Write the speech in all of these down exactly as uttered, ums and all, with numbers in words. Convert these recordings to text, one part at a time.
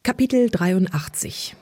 Kapitel dreiundachtzig.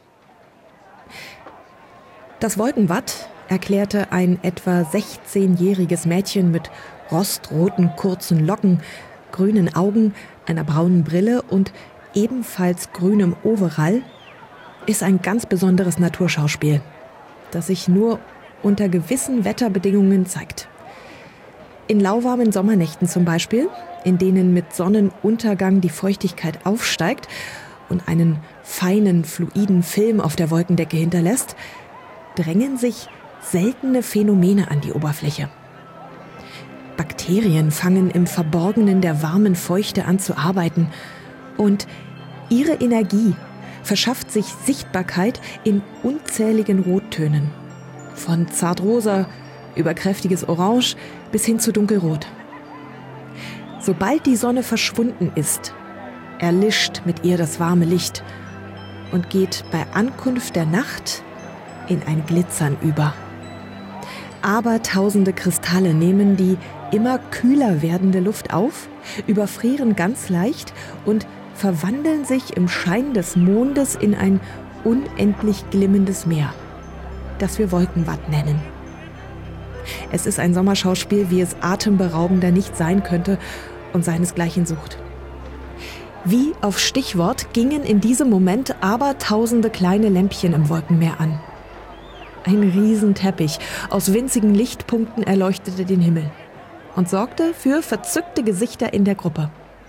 Das Wolkenwatt, erklärte ein etwa sechzehnjähriges Mädchen mit rostroten kurzen Locken, grünen Augen, einer braunen Brille und ebenfalls grünem Overall, ist ein ganz besonderes Naturschauspiel, das sich nur unter gewissen Wetterbedingungen zeigt. In lauwarmen Sommernächten zum Beispiel, in denen mit Sonnenuntergang die Feuchtigkeit aufsteigt und einen feinen, fluiden Film auf der Wolkendecke hinterlässt, drängen sich seltene Phänomene an die Oberfläche. Bakterien fangen im Verborgenen der warmen Feuchte an zu arbeiten und ihre Energie verschafft sich Sichtbarkeit in unzähligen Rottönen. Von zartrosa über kräftiges Orange bis hin zu dunkelrot. Sobald die Sonne verschwunden ist, erlischt mit ihr das warme Licht und geht bei Ankunft der Nacht in ein Glitzern über. Abertausende Kristalle nehmen die immer kühler werdende Luft auf, überfrieren ganz leicht und verwandeln sich im Schein des Mondes in ein unendlich glimmendes Meer, das wir Wolkenwatt nennen. Es ist ein Sommerschauspiel, wie es atemberaubender nicht sein könnte und seinesgleichen sucht. Wie auf Stichwort gingen in diesem Moment abertausende kleine Lämpchen im Wolkenmeer an. Ein Riesenteppich aus winzigen Lichtpunkten erleuchtete den Himmel und sorgte für verzückte Gesichter in der Gruppe.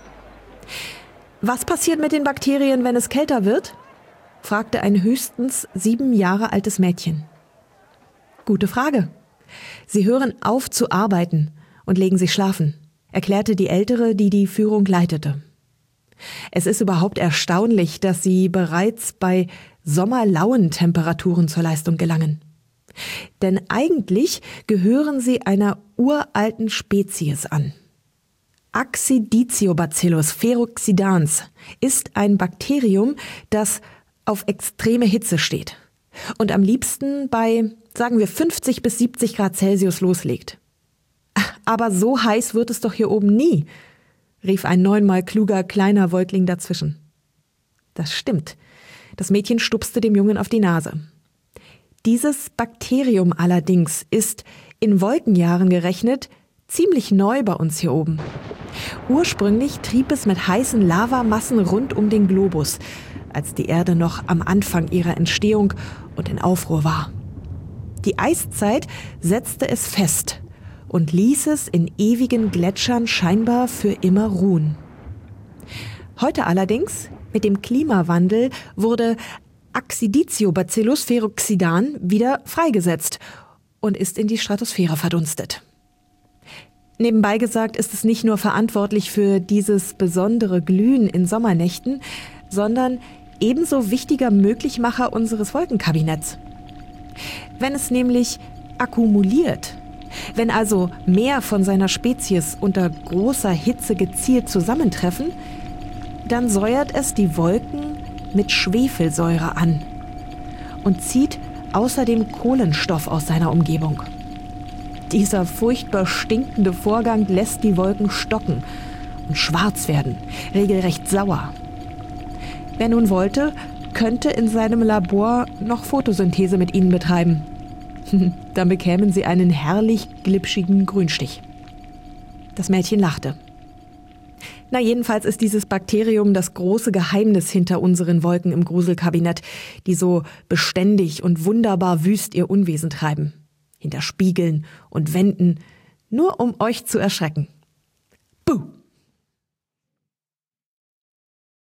Was passiert mit den Bakterien, wenn es kälter wird? Fragte ein höchstens sieben Jahre altes Mädchen. Gute Frage. Sie hören auf zu arbeiten und legen sich schlafen, erklärte die Ältere, die die Führung leitete. Es ist überhaupt erstaunlich, dass sie bereits bei sommerlauen Temperaturen zur Leistung gelangen. Denn eigentlich gehören sie einer uralten Spezies an. Acciditiobacillus feroxidans ist ein Bakterium, das auf extreme Hitze steht und am liebsten bei, sagen wir, fünfzig bis siebzig Grad Celsius loslegt. Aber so heiß wird es doch hier oben nie, rief ein neunmal kluger kleiner Wolkling dazwischen. Das stimmt. Das Mädchen stupste dem Jungen auf die Nase. Dieses Bakterium allerdings ist in Wolkenjahren gerechnet ziemlich neu bei uns hier oben. Ursprünglich trieb es mit heißen Lavamassen rund um den Globus, als die Erde noch am Anfang ihrer Entstehung und in Aufruhr war. Die Eiszeit setzte es fest und ließ es in ewigen Gletschern scheinbar für immer ruhen. Heute allerdings, mit dem Klimawandel, wurde Acciditiobacillus feroxidan wieder freigesetzt und ist in die Stratosphäre verdunstet. Nebenbei gesagt ist es nicht nur verantwortlich für dieses besondere Glühen in Sommernächten, sondern ebenso wichtiger Möglichmacher unseres Wolkenkabinetts. Wenn es nämlich akkumuliert, wenn also mehr von seiner Spezies unter großer Hitze gezielt zusammentreffen, dann säuert es die Wolken mit Schwefelsäure an und zieht außerdem Kohlenstoff aus seiner Umgebung. Dieser furchtbar stinkende Vorgang lässt die Wolken stocken und schwarz werden, regelrecht sauer. Wer nun wollte, könnte in seinem Labor noch Photosynthese mit ihnen betreiben. Dann bekämen sie einen herrlich glitschigen Grünstich. Das Mädchen lachte. Na, jedenfalls ist dieses Bakterium das große Geheimnis hinter unseren Wolken im Gruselkabinett, die so beständig und wunderbar wüst ihr Unwesen treiben. Hinter Spiegeln und Wänden, nur um euch zu erschrecken.